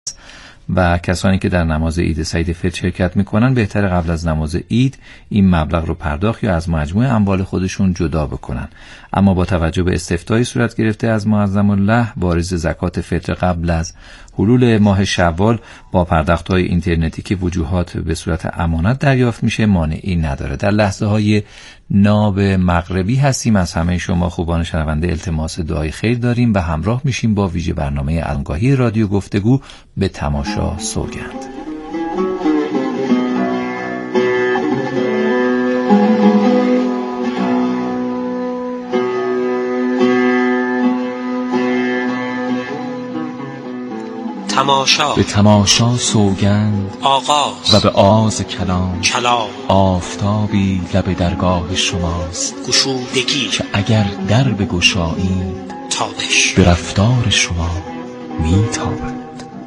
و کسانی که در نماز عید سعید فطر شرکت میکنن بهتر قبل از نماز عید این مبلغ رو پرداخت یا از مجموع اموال خودشون جدا بکنن. اما با توجه به استفتای صورت گرفته از معظم الله واریز زکات فطر قبل از حلول ماه شوال با پرداخت‌های اینترنتی که وجوهات به صورت امانت دریافت میشه مانعی نداره. در لحظه‌های ناب مغربی هستیم. از همه شما خوبان شنونده التماس دعای خیر داریم و همراه میشیم با ویژه برنامه الانگاهی رادیو گفتگو به تماشا سوگند. به تماشا سوگند آغاز و به آز کلام آفتابی لب درگاه شماست گشودگی که اگر در بگشایید تابش به رفتار شما میتابد.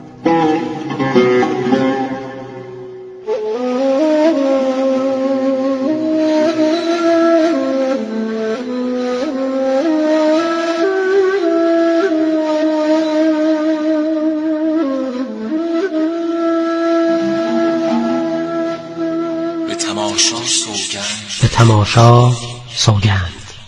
به تماشا سوگند.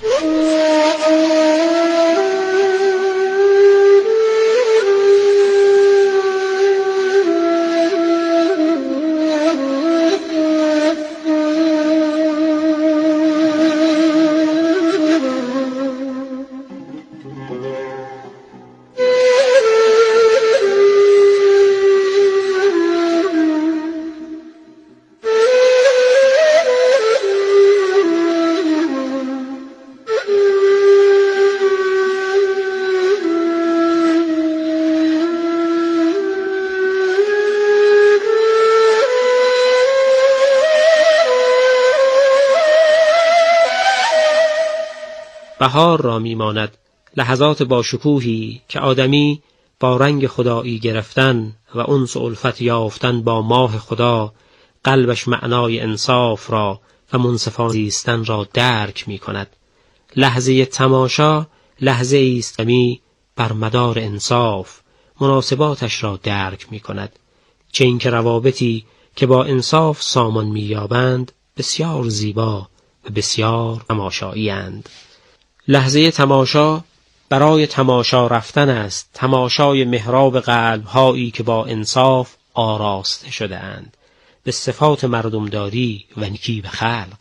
بهار را میماند لحظات با شکوهی که آدمی با رنگ خدایی گرفتن و انس و الفت یافتن با ماه خدا قلبش معنای انصاف را و منصفانه زیستن را درک می کند. لحظه تماشا لحظه است می بر مدار انصاف مناسباتش را درک می کند. چه اینکه روابطی که با انصاف سامان می یابند بسیار زیبا و بسیار تماشایی اند. لحظه تماشا برای تماشا رفتن است، تماشای محراب قلب‌هایی که با انصاف آراسته شده اند به صفات مردمداری و نیکی به خلق.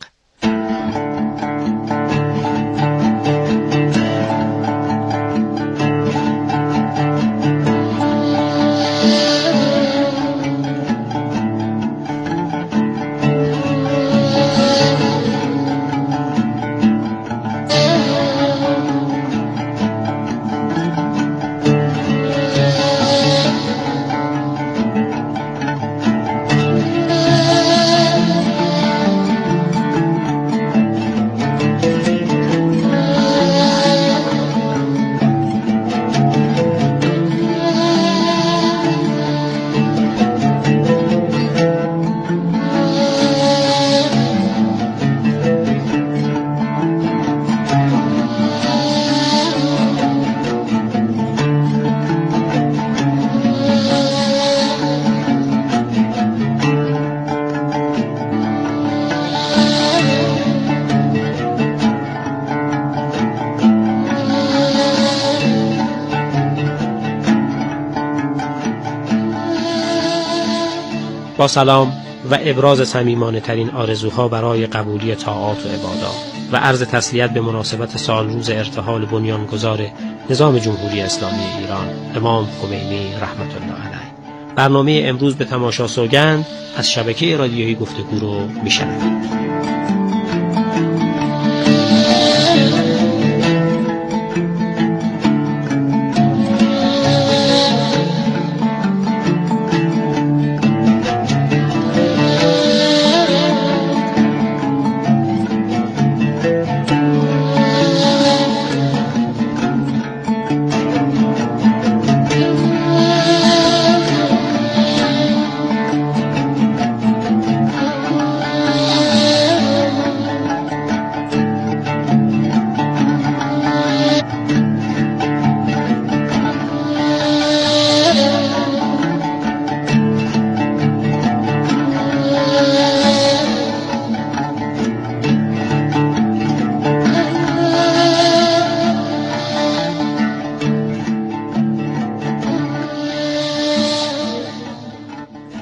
با سلام و ابراز صمیمانه ترین آرزوها برای قبولی طاعات و عبادات و عرض تسلیت به مناسبت سالروز ارتحال بنیانگذار نظام جمهوری اسلامی ایران امام خمینی رحمت الله علیه. برنامه امروز به تماشا سوگند از شبکه رادیویی گفتگو رو میشنوید.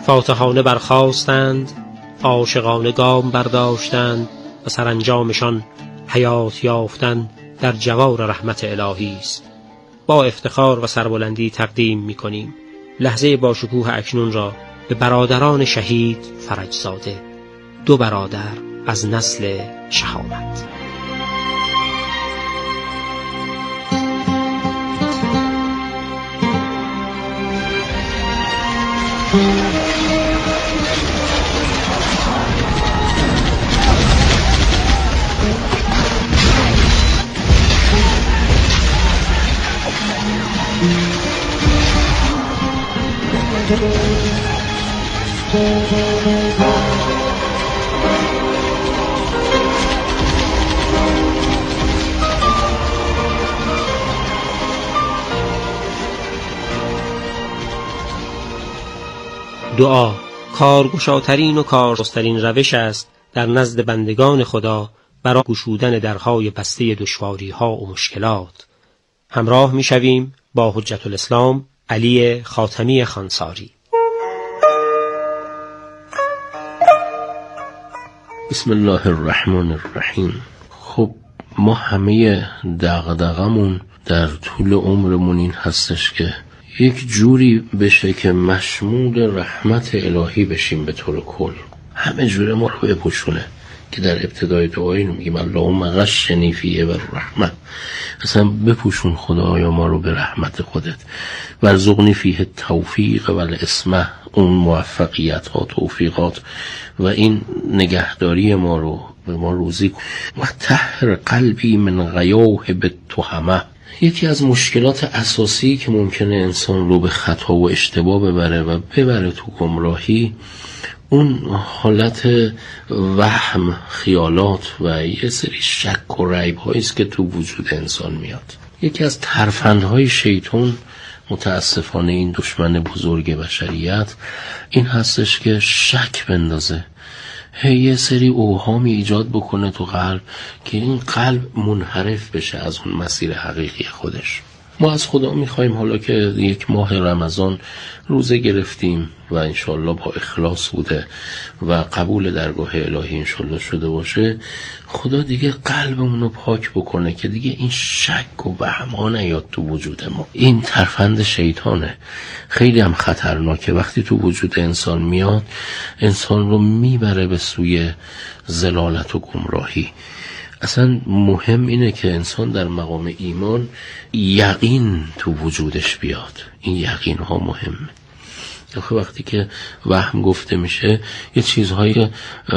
فاتحانه برخاستند، عاشقانه گام برداشتند و سرانجامشان حیات یافتن در جوار رحمت الهی است. با افتخار و سربلندی تقدیم می‌کنیم لحظه با شکوه اکنون را به برادران شهید فرجزاده، 2 برادر از نسل شهامت. دعا کارگشاترین و کارسازترین روش است در نزد بندگان خدا برای گشودن درهای بسته دشواری‌ها و مشکلات. همراه می‌شویم با حجت الاسلام علی خاتمی خانساری. بسم الله الرحمن الرحیم. خب ما همه دغدغمون در طول عمرمون این هستش که یک جوری بشه که مشمول رحمت الهی بشیم به طور کل. همه جوره ما رو بپوشونه که در ابتدای دعا اینو میگیم اللهم غشنی فیه و رحمت. اصلا بپوشون خدایا ما رو به رحمت خودت. ورزقنی فیه توفیق و الاسمه، اون موفقیت ها، توفیقات و این نگهداری ما رو به ما روزی کن. و طهر قلبی من غیاه بالتهمه. یکی از مشکلات اساسی که ممکنه انسان رو به خطا و اشتباه ببره تو گمراهی، اون حالت وهم، خیالات و یه سری شک و ریب هایی است که تو وجود انسان میاد. یکی از ترفندهای شیطان، متاسفانه این دشمن بزرگ بشریت، این هستش که شک بندازه، یه سری اوهامی ایجاد بکنه تو قلب که این قلب منحرف بشه از اون مسیر حقیقی خودش. ما از خدا میخوایم حالا که یک ماه رمضان روزه گرفتیم و انشالله با اخلاص بوده و قبول درگاه الهی انشالله شده باشه، خدا دیگه قلبمون رو پاک بکنه که دیگه این شک و وهم‌ها نیاد تو وجود ما. این ترفند شیطانه، خیلی هم خطرناکه. وقتی تو وجود انسان میاد، انسان رو میبره به سوی ضلالت و گمراهی. اصلا مهم اینه که انسان در مقام ایمان یقین تو وجودش بیاد. این یقین ها مهمه. وقتی که وهم گفته میشه، یه چیزهایی که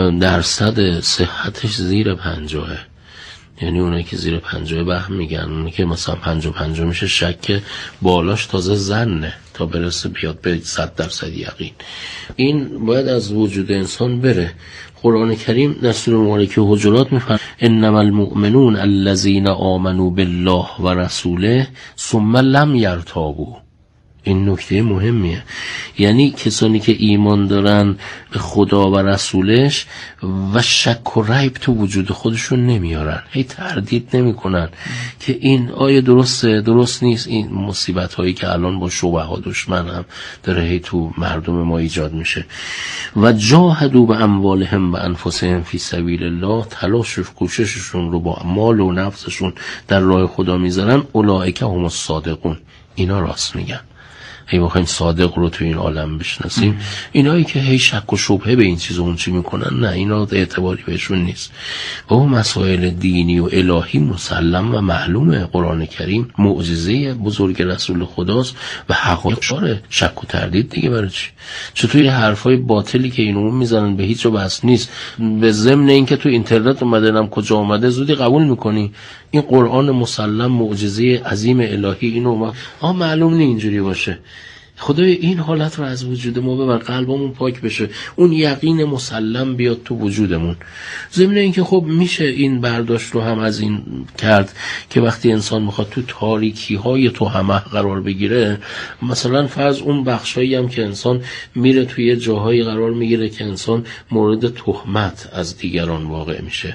درصد صحتش زیر 50، یعنی اونایی که زیر 50 وهم میگن، اونایی که مثلا 50 میشه، شک بالاش تازه ظنه تا برسه بیاد به 100% یقین. این باید از وجود انسان بره. قرآن کریم در سوره مبارکه حجرات میفرماید انما المؤمنون الذين آمنوا بالله و رسوله ثم لم يرتابوا. این نکته مهمیه، یعنی کسانی که ایمان دارن به خدا و رسولش و شک و ریب تو وجود خودشون نمیارن، هی تردید نمیکنن که این آیه درسته درست نیست. این مصیبت هایی که الان با شبهه ها دشمن هم داره هی تو مردم ما ایجاد میشه. و جاهدوا به اموالهم و انفسهم فی سبیل الله، تلاش و کوشششون رو با مال و نفسشون در راه خدا میذارن. اولئک هم الصادقون، اینا راست میگن. هی بخوایم صادق رو تو این عالم بشناسیم، اینایی که هی شک و شبهه به این چیز و اون چی میکنن، نه، اینا اعتباری بهشون نیست. و اون مسائل دینی و الهی مسلم و معلومه. قرآن کریم معجزه بزرگ رسول خداست و حقایق شاره. شک و تردید دیگه برای چی؟ چطور یه حرفای باطلی که اینو میزنن به هیچ جا بس نیست، به ضمن این که تو اینترنت اومده نم کجا اومده زودی قبول میکنی؟ این قرآن مسلم معجزه عظیم الهی، اینو معلوم نه اینجوری باشه. خدای این حالت رو از وجود ما ببر، قلبمون پاک بشه، اون یقین مسلم بیاد تو وجودمون. ضمن اینکه خب میشه این برداشت رو هم از این کرد که وقتی انسان میخواد تو تاریکی های تهمه قرار بگیره، مثلا فرض اون بخشایی هم که انسان میره توی جاهایی قرار میگیره که انسان مورد تهمت از دیگران واقع میشه،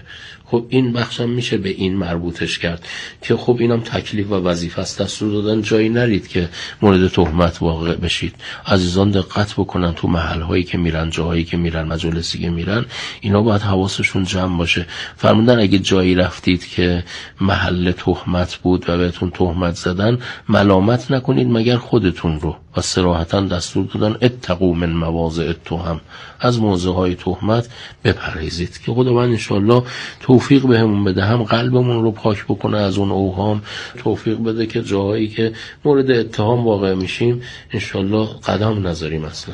خب این بخشم میشه به این مربوطش کرد که خب اینم تکلیف و وظیفه است. دستور دادن جایی نرید که مورد تهمت واقع بشید. عزیزان دقت بکنن تو محلهایی که میرن، جاهایی که میرن، مجالسی که میرن، اینا باید حواسشون جمع باشه. فرمودن اگه جایی رفتید که محل تهمت بود و بهتون تهمت زدن، ملامت نکنید مگر خودتون رو، و صراحتاً دستور دادن اتقوا من مواضع التهم، از موضعهای تهمت بپرهیزید. که خداوند انشالله توفیق بهمون بده، هم قلبمون رو پاک بکنه از اون اوهام، توفیق بده که جاهایی که مورد اتهام واقع میشیم انشالله قدم نذاریم اصلا.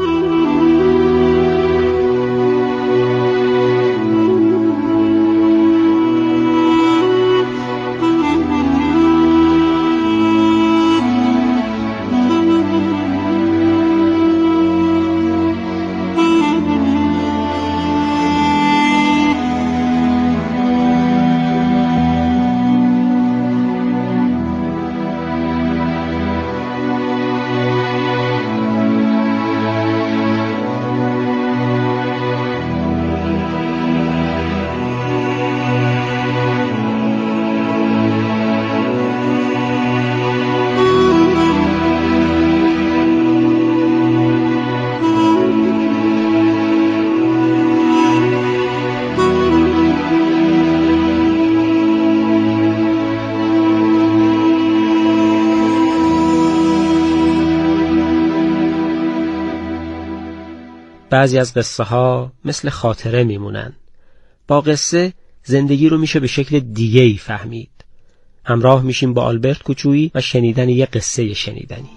بعضی از قصه ها مثل خاطره میمونن. با قصه زندگی رو میشه به شکل دیگه‌ای فهمید. همراه میشیم با آلبرت کوچویی و شنیدن یه قصه شنیدنی.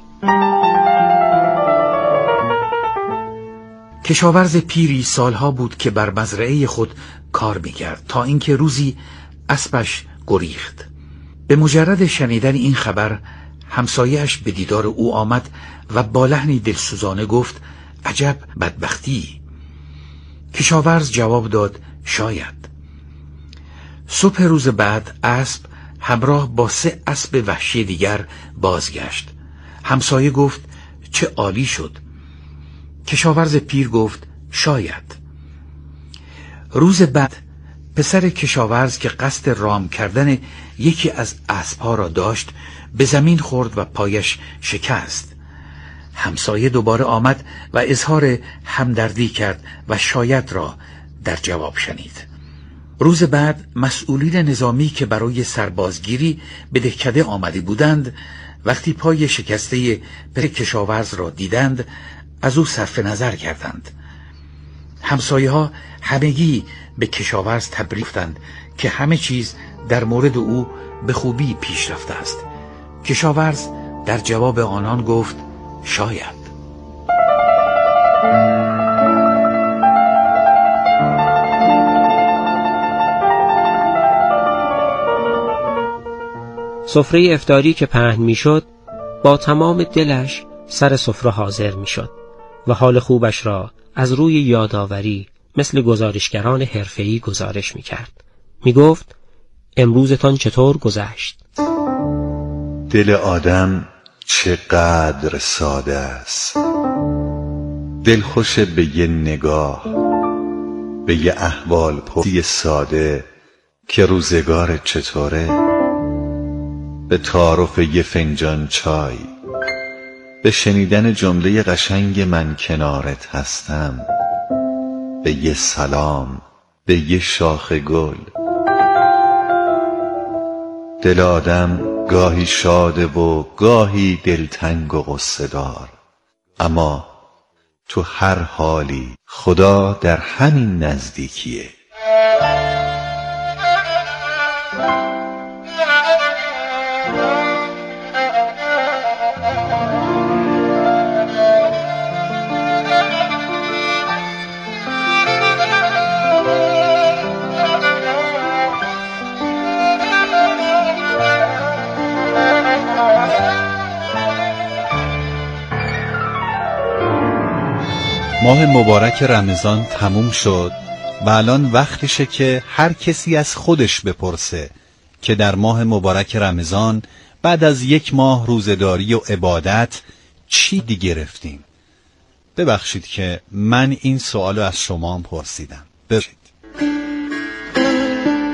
کشاورز پیری سالها بود که بر مزرعه خود کار میکرد تا اینکه روزی اسبش گریخت. به مجرد شنیدن این خبر همسایه‌اش به دیدار او آمد و با لحنی دلسوزانه گفت عجب بدبختی. کشاورز جواب داد شاید. صبح روز بعد اسب همراه با 3 اسب وحشی دیگر بازگشت. همسایه گفت چه عالی شد. کشاورز پیر گفت شاید. روز بعد پسر کشاورز که قصد رام کردن یکی از اسبها را داشت به زمین خورد و پایش شکست. همسایه دوباره آمد و اظهار همدردی کرد و شاید را در جواب شنید. روز بعد مسئولین نظامی که برای سربازگیری به دهکده آمده بودند وقتی پای شکسته پسر کشاورز را دیدند از او صرف نظر کردند. همسایه ها همگی به کشاورز تبریک گفتند که همه چیز در مورد او به خوبی پیش رفته است. کشاورز در جواب آنان گفت شاید. سفره افطاری که پهن میشد با تمام دلش سر سفره حاضر میشد و حال خوبش را از روی یادآوری مثل گزارشگران حرفه‌ای گزارش میکرد. میگفت امروزتان چطور گذشت؟ دل آدم چقدر ساده است. دلخوش به یه نگاه، به یه احوال پرسی ساده که روزگار چطوره، به تعارف یه فنجان چای، به شنیدن جمله قشنگ من کنارت هستم، به یه سلام، به یه شاخ گل. دل آدم گاهی شاده و گاهی دلتنگ و غصه دار، اما تو هر حالی خدا در همین نزدیکیه. ماه مبارک رمضان تموم شد و الان وقتشه که هر کسی از خودش بپرسه که در ماه مبارک رمضان بعد از 1 ماه روزه‌داری و عبادت چی دیگه گرفتیم. ببخشید که من این سوالو از شما هم پرسیدم. ببخشید.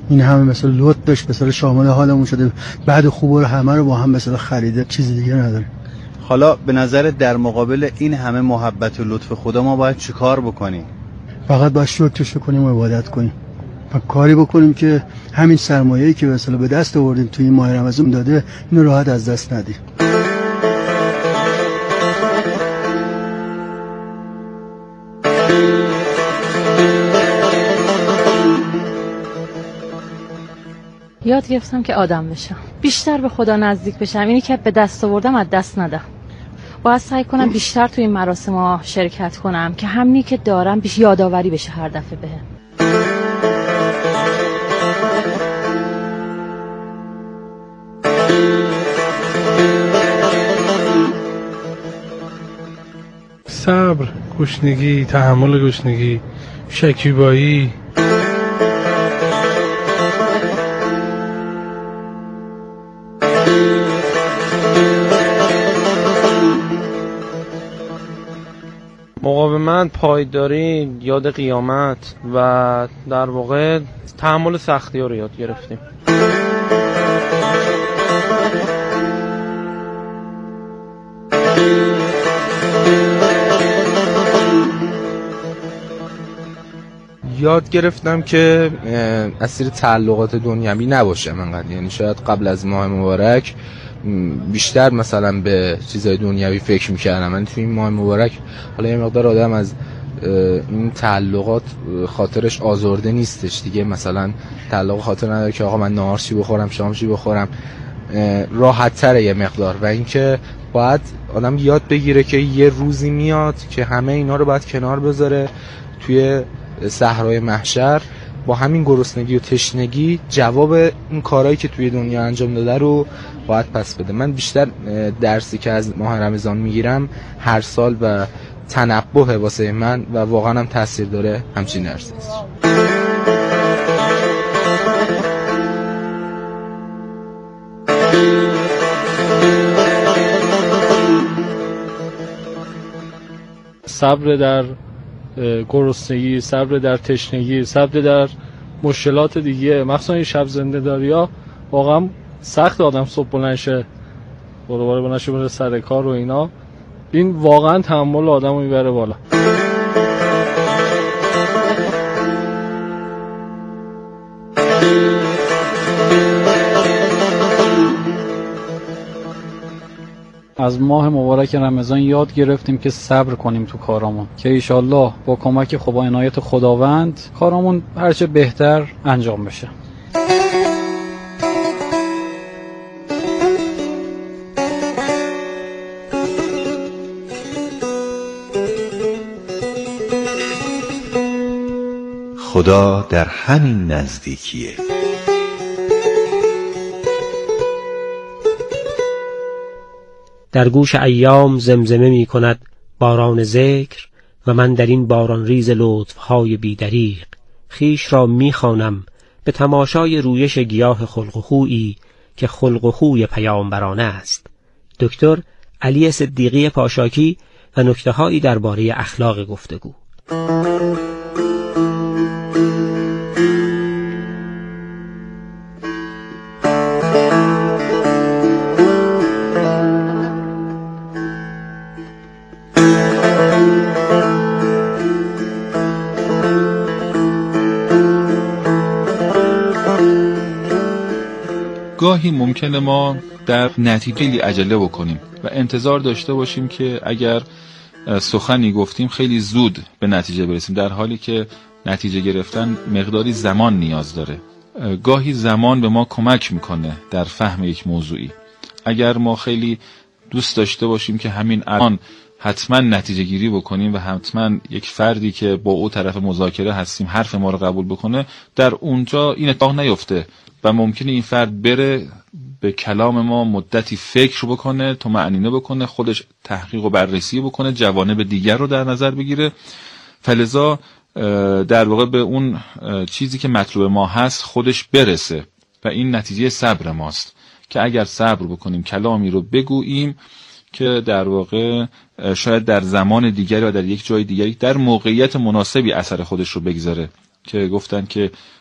این همه مثلا لطف داشت، مثلا شامل حالمون شده، بعد خوب رو همه رو با هم مثلا خریده، چیز دیگه نداره. حالا به نظر در مقابل این همه محبت و لطف خدا ما باید چی کار بکنیم؟ فقط باید شکرش کنیم و عبادت کنیم و کاری بکنیم که همین سرمایه‌ای که مثلا به دست آوردیم توی این ماه رمضان داده اینو راحت از دست ندیم. یاد گرفتم که آدم بشم، بیشتر به خدا نزدیک بشم. اینی که به دست آوردم از دست ندم. باید سعی کنم بیشتر توی این مراسم شرکت کنم که همینی که دارم بیش یادآوری بشه هر دفعه بهم. صبر، گشنگی، تحمل گشنگی، شکیبایی. مقاومت، پایداری، یاد قیامت و در واقع تحمل سختی ها رو یاد گرفتیم. یاد گرفتم که اسیر تعلقات دنیوی نباشم انقدر. یعنی شاید قبل از ماه مبارک بیشتر مثلا به چیزای دنیوی فکر میکردم. من توی این ماه مبارک حالا یه مقدار آدم از این تعلقات خاطرش آزرده نیستش دیگه، مثلا تعلق خاطر نداره که آقا من نهار چی بخورم، شام چی بخورم، راحت تره یه مقدار. و اینکه باید آدم یاد بگیره که یه روزی میاد که همه اینا رو باید کنار بذاره توی صحرای محشر، با همین گرسنگی و تشنگی جواب این کارهایی که توی دنیا انجام داده رو باید پس بده. من بیشتر درسی که از ماه رمضان میگیرم هر سال و تنبه واسه من و واقعا هم تاثیر داره همچین درسی است. صبر در گرسنگی، صبر در تشنگی، صبر در مشکلات دیگه، مخصوصا این شب زنده داریا واقعا سخت. آدم صبح بلند شه دوباره بلند شه بره سر کار و اینا، این واقعا تحمل آدمو میبره بالا. از ماه مبارک رمضان یاد گرفتیم که صبر کنیم تو کارامون، که ایشالله با کمک خدا و عنایت خداوند کارامون هرچه بهتر انجام بشه. خدا در همین نزدیکیه. در گوش ایام زمزمه می کند باران ذکر و من در این باران ریز لطفهای بیدریق خیش را می خوانم به تماشای رویش گیاه خلق و خویی که خلق و خوی پیامبرانه است. دکتر علی صدیقی پاشاکی و نکته‌هایی درباره اخلاق گفتگو. گاهی ممکنه ما در نتیجه عجله بکنیم و انتظار داشته باشیم که اگر سخنی گفتیم خیلی زود به نتیجه برسیم، در حالی که نتیجه گرفتن مقداری زمان نیاز داره. گاهی زمان به ما کمک میکنه در فهم یک موضوعی. اگر ما خیلی دوست داشته باشیم که همین الان حتما نتیجه گیری بکنیم و حتما یک فردی که با او طرف مذاکره هستیم حرف ما رو قبول بکنه، در اونجا این اتفاق نیفته و ممکنه این فرد بره به کلام ما مدتی فکر بکنه، طمأنینه بکنه، خودش تحقیق و بررسی بکنه، جوانب دیگر رو در نظر بگیره، فلذا در واقع به اون چیزی که مطلوب ما هست خودش برسه و این نتیجه صبر ماست که اگر صبر بکنیم کلامی رو بگوییم که در واقع شاید در زمان دیگری و در یک جای دیگری در موقعیت مناسبی اثر خودش رو بگذاره، که گفتن که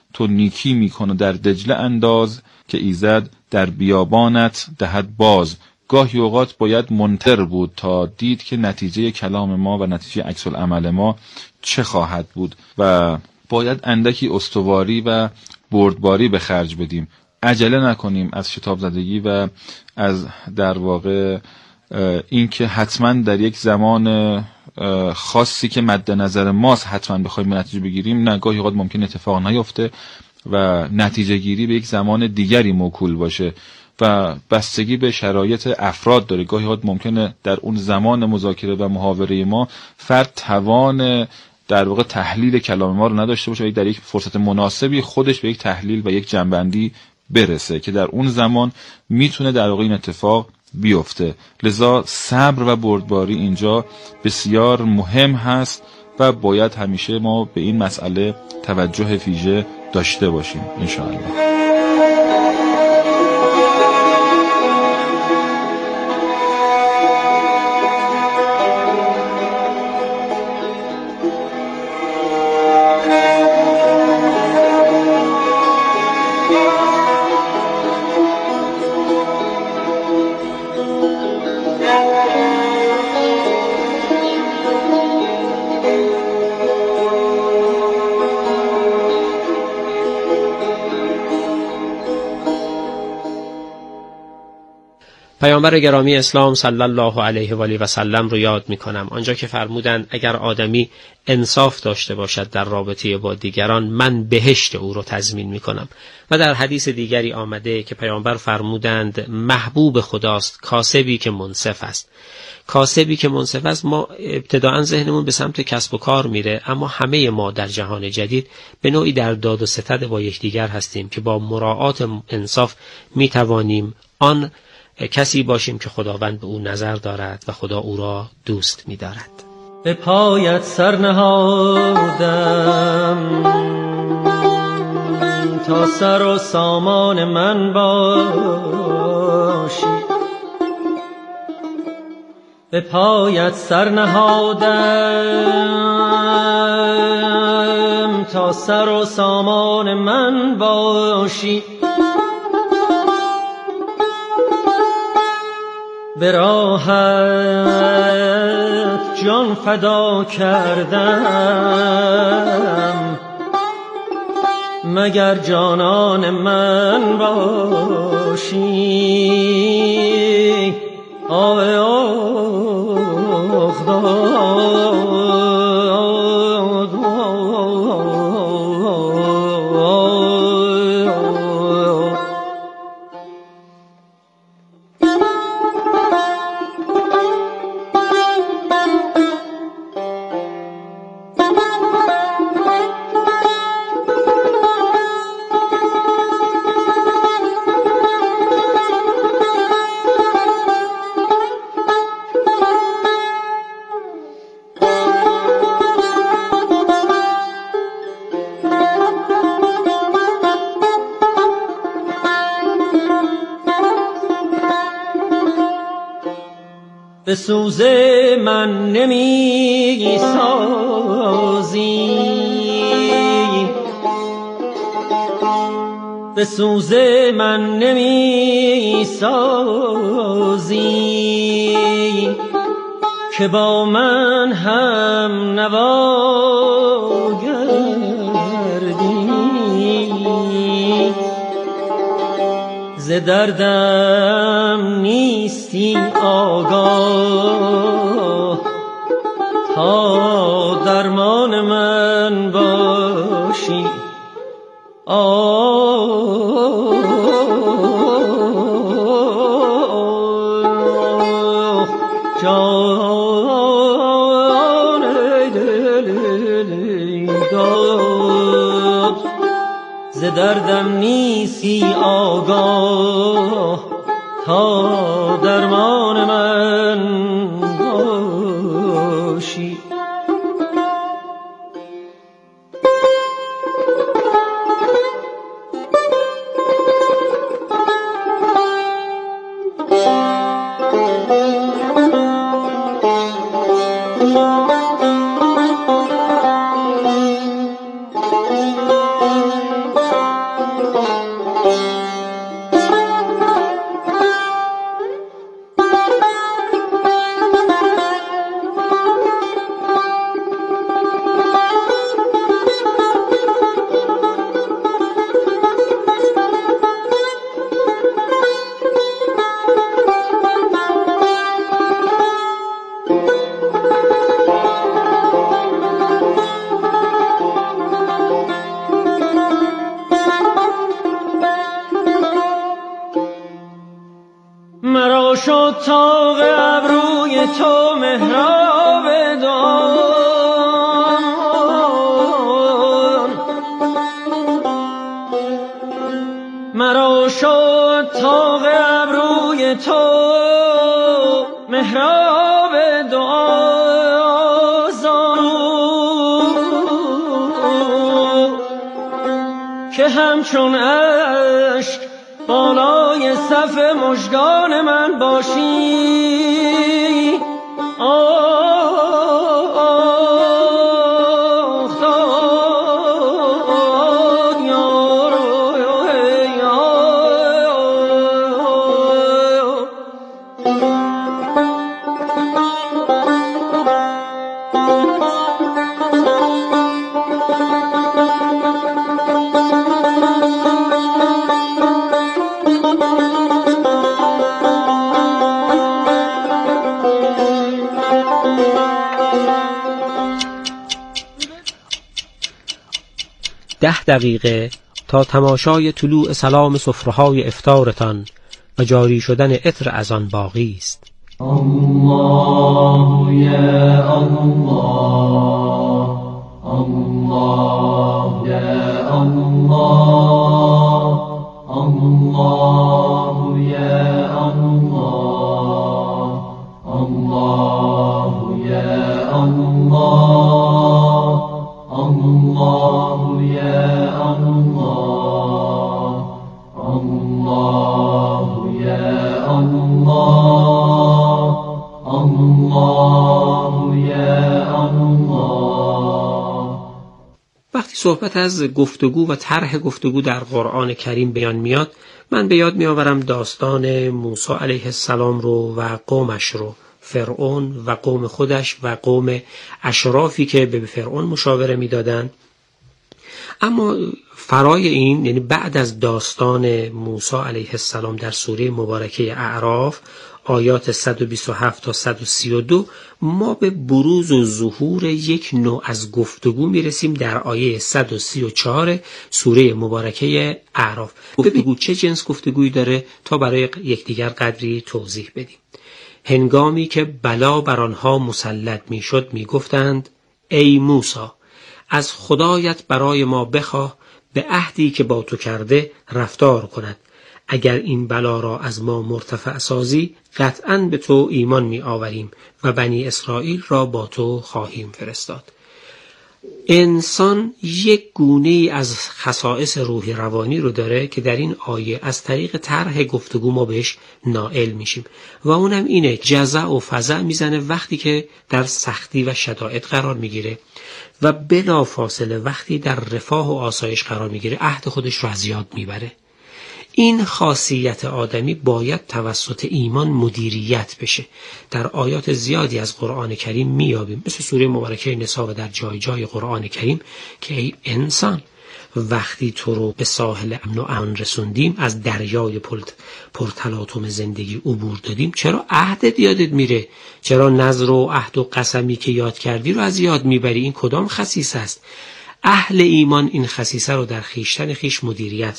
تو نیکی میکن و در دجله انداز، که ایزد در بیابانت دهد باز. گاهی اوقات باید منتظر بود تا دید که نتیجه کلام ما و نتیجه عکس العمل ما چه خواهد بود و باید اندکی استواری و بردباری به خرج بدیم. عجله نکنیم از شتاب زدگی و از در واقع این که حتما در یک زمان خاصی که مد نظر ماست حتما بخوایم نتیجه بگیریم. نه، گاهی اوقات ممکن اتفاق نیفته و نتیجه گیری به یک زمان دیگری موکول باشه و بستگی به شرایط افراد داره. گاهی اوقات ممکنه در اون زمان مذاکره و محاوره ما فرد توان در واقع تحلیل کلام ما رو نداشته باشه و در یک فرصت مناسبی خودش به یک تحلیل و یک جنبندی برسه که در اون زمان میتونه در واقع این اتفاق بیفته. لذا صبر و بردباری اینجا بسیار مهم هست و باید همیشه ما به این مسئله توجه ویژه داشته باشیم انشاءالله. پیامبر گرامی اسلام صلی الله علیه و آله و سلم رو یاد میکنم آنجا که فرمودند اگر آدمی انصاف داشته باشد در رابطه با دیگران، من بهشت او رو تضمین میکنم. و در حدیث دیگری آمده که پیامبر فرمودند محبوب خداست کاسبی که منصف است. کاسبی که منصف است، ما ابتداعا ذهنمون به سمت کسب و کار میره، اما همه ما در جهان جدید به نوعی در داد و ستد با یکدیگر هستیم که با مراعات انصاف میتوانیم آن کسی باشیم که خداوند به او نظر دارد و خدا او را دوست می دارد. به پایت سر نهادم تا سر و سامان من باشی. به پایت سر نهادم تا سر و سامان من باشی. به راحت جان فدا کردم مگر جانان من باشی. آه به سوز من نمی سازی، به سوز من نمی سازی که با من هم نوا گردی. ز دردم نیستی آگاه تا درمان من باشی. جان دل داد ز دردم نیستی آگاه تا درمان من باشی. طاق ابروی تو محراب دعا، مرا شد طاق ابروی تو محراب دعا، که همچون اشک بالای صف مژگان من باشی. ده دقیقه تا تماشای طلوع سلام سفره‌های افطارتان و جاری شدن عطر از آن باقی است. الله یا الله، الله یا الله، الله یا الله، الله یا الله، الله یا الله، الله یا الله، الله یا الله. وقتی صحبت از گفتگو و طرح گفتگو در قرآن کریم بیان میاد، من به یاد میآورم داستان موسی علیه السلام رو و قومش رو، فرعون و قوم خودش و قوم اشرافی که به فرعون مشاوره میدادن. اما فرای این، یعنی بعد از داستان موسی علیه السلام در سوره مبارکه اعراف آیات 127 تا 132، ما به بروز و ظهور یک نوع از گفتگو میرسیم در آیه 134 سوره مبارکه اعراف. گفتگو چه جنس گفتگویی داره تا برای یکدیگر قدری توضیح بدیم. هنگامی که بلا بر آنها مسلط میشد میگفتند ای موسی، از خدایت برای ما بخواه به عهدی که با تو کرده رفتار کند. اگر این بلا را از ما مرتفع سازی قطعاً به تو ایمان می آوریم و بنی اسرائیل را با تو خواهیم فرستاد. انسان یک گونه از خصائص روحی روانی رو داره که در این آیه از طریق طرح گفتگو ما بهش نائل میشیم و اونم اینه: جزع و فزع میزنه وقتی که در سختی و شدائد قرار میگیره و بلا فاصله وقتی در رفاه و آسایش قرار میگیره عهد خودش رو از یاد میبره. این خاصیت آدمی باید توسط ایمان مدیریت بشه. در آیات زیادی از قرآن کریم میابیم، مثل سوره مبارکه نساء و در جای جای قرآن کریم، که ای انسان، وقتی تو رو به ساحل امن و امان رسوندیم، از دریای پرتلاطم زندگی عبور دادیم، چرا عهدت یادت میره؟ چرا نذر و عهد و قسمی که یاد کردی رو از یاد میبری؟ این کدام خصیصه است؟ اهل ایمان این خصیصه رو در خویشتن خویش مدیریت